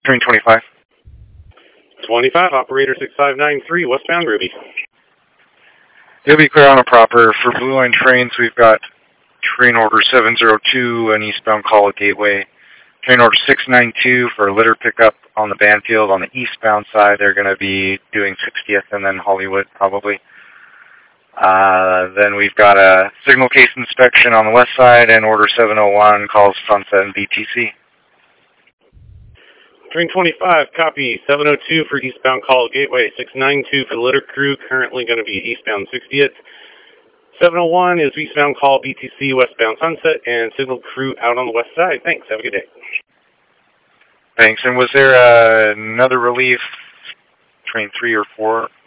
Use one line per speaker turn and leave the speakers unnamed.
Train 25.
25, operator 6593, westbound Ruby.
You'll be clear on a proper. For Blue Line trains, we've got train order 702, an eastbound call at Gateway. Train order 692 for a litter pickup on the Banfield on the eastbound side. They're going to be doing 60th and then Hollywood probably. Then we've got a signal case inspection on the west side, and order 701 calls Sunset and BTC.
Train 25, copy. 702 for eastbound call at Gateway. 692 for the litter crew, currently going to be eastbound 60th. 701 is eastbound call BTC, westbound Sunset, and signal crew out on the west side. Thanks. Have a good day.
Thanks. And was there another relief, train 3 or 4?